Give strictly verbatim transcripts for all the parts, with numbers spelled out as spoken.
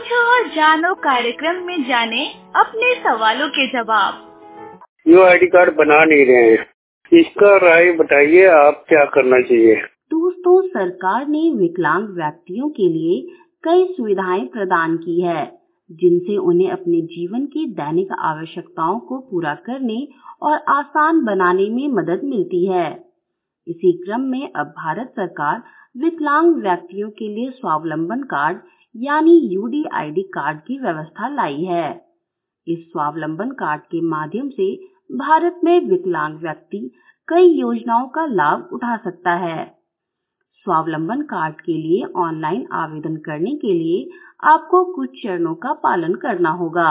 पूछो और जानो कार्यक्रम में जाने अपने सवालों के जवाब। यो आईडी कार्ड बना नहीं रहे हैं, इसका राय बताइए, आप क्या करना चाहिए? दोस्तों, सरकार ने विकलांग व्यक्तियों के लिए कई सुविधाएं प्रदान की है, जिनसे उन्हें अपने जीवन की दैनिक आवश्यकताओं को पूरा करने और आसान बनाने में मदद मिलती है। इसी क्रम में अब भारत सरकार विकलांग व्यक्तियों के लिए स्वावलंबन कार्ड यानी U D I D card की व्यवस्था लाई है। इस स्वावलंबन कार्ड के माध्यम से भारत में विकलांग व्यक्ति कई योजनाओं का लाभ उठा सकता है। स्वावलंबन कार्ड के लिए ऑनलाइन आवेदन करने के लिए आपको कुछ चरणों का पालन करना होगा।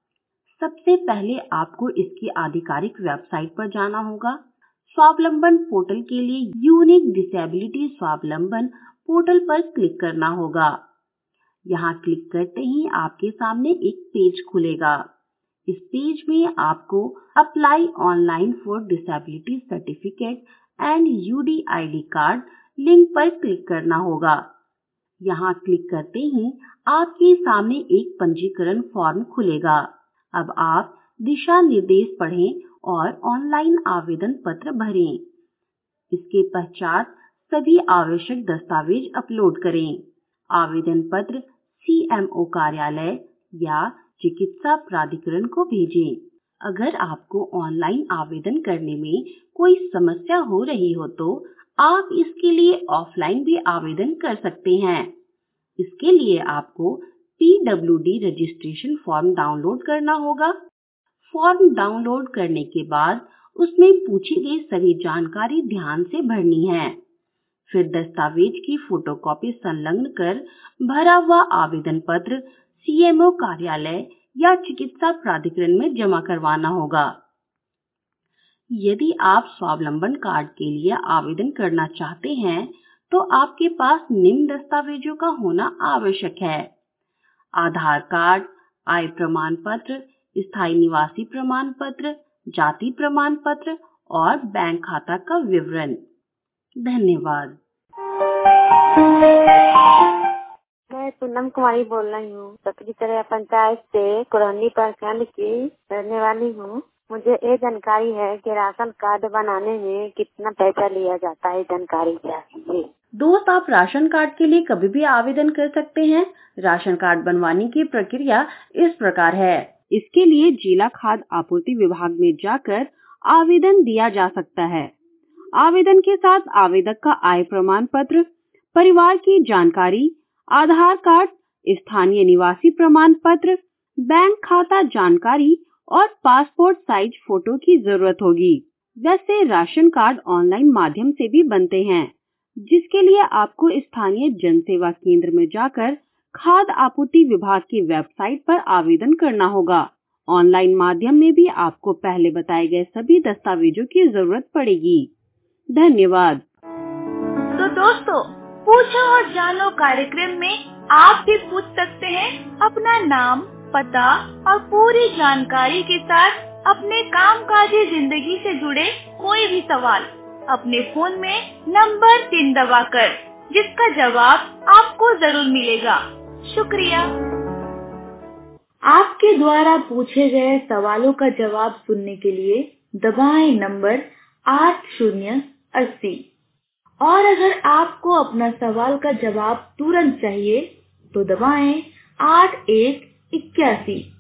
सबसे पहले आपको इसकी आधिकारिक वेबसाइट पर जाना होगा। स्वावलंबन पोर्टल के लिए यूनिक डिसेबिलिटी स्वावलंबन पोर्टल पर क्लिक करना होगा। यहाँ क्लिक करते ही आपके सामने एक पेज खुलेगा। इस पेज में आपको apply online for disability certificate and U D I D card link पर क्लिक करना होगा। यहाँ क्लिक करते ही आपके सामने एक पंजीकरण फॉर्म खुलेगा। अब आप दिशा निर्देश पढ़ें और ऑनलाइन आवेदन पत्र भरें। इसके पश्चात सभी आवश्यक दस्तावेज अपलोड करें। आवेदन पत्र सी एम ओ कार्यालय या चिकित्सा प्राधिकरण को भेजें। अगर आपको ऑनलाइन आवेदन करने में कोई समस्या हो रही हो तो आप इसके लिए ऑफलाइन भी आवेदन कर सकते हैं। इसके लिए आपको P W D registration form download करना होगा। फॉर्म डाउनलोड करने के बाद उसमें पूछी गई सभी जानकारी ध्यान से भरनी है। फिर दस्तावेज की फोटोकॉपी संलग्न कर भरा हुआ आवेदन पत्र सी एम ओ कार्यालय या चिकित्सा प्राधिकरण में जमा करवाना होगा। यदि आप स्वावलंबन कार्ड के लिए आवेदन करना चाहते हैं तो आपके पास निम्न दस्तावेजों का होना आवश्यक है: आधार कार्ड, आय प्रमाण पत्र, स्थायी निवासी प्रमाण पत्र, जाति प्रमाण पत्र और बैंक खाता का विवरण। धन्यवाद। मैं पूनम कुमारी बोल रही हूँ, सकरीचर्या पंचायत से कुरहनी प्रखंड की रहने वाली हूँ। मुझे ये जानकारी है कि राशन कार्ड बनाने में कितना पैसा लिया जाता है, जानकारी चाहिए। दोस्त, आप राशन कार्ड के लिए कभी भी आवेदन कर सकते हैं। राशन कार्ड बनवाने की प्रक्रिया इस प्रकार है। इसके लिए जिला खाद्य आपूर्ति विभाग में जाकर आवेदन दिया जा सकता है। आवेदन के साथ आवेदक का आय प्रमाण पत्र, परिवार की जानकारी, आधार कार्ड, स्थानीय निवासी प्रमाण पत्र, बैंक खाता जानकारी और पासपोर्ट साइज फोटो की जरूरत होगी। वैसे राशन कार्ड ऑनलाइन माध्यम से भी बनते हैं, जिसके लिए आपको स्थानीय जन सेवा केंद्र में जाकर खाद्य आपूर्ति विभाग की वेबसाइट पर आवेदन करना होगा। ऑनलाइन माध्यम में भी आपको पहले बताए गए सभी दस्तावेजों की जरूरत पड़ेगी। धन्यवाद। तो दोस्तों, पूछो और जानो कार्यक्रम में आप भी पूछ सकते हैं अपना नाम, पता और पूरी जानकारी के साथ अपने कामकाजी जिंदगी से जुड़े कोई भी सवाल अपने फोन में नंबर तीन दबाकर, जिसका जवाब आपको जरूर मिलेगा। शुक्रिया। आपके द्वारा पूछे गए सवालों का जवाब सुनने के लिए दबाएं नंबर आठ शून्य अस्सी। और अगर आपको अपना सवाल का जवाब तुरंत चाहिए तो दबाएं आठ एक इक्यासी।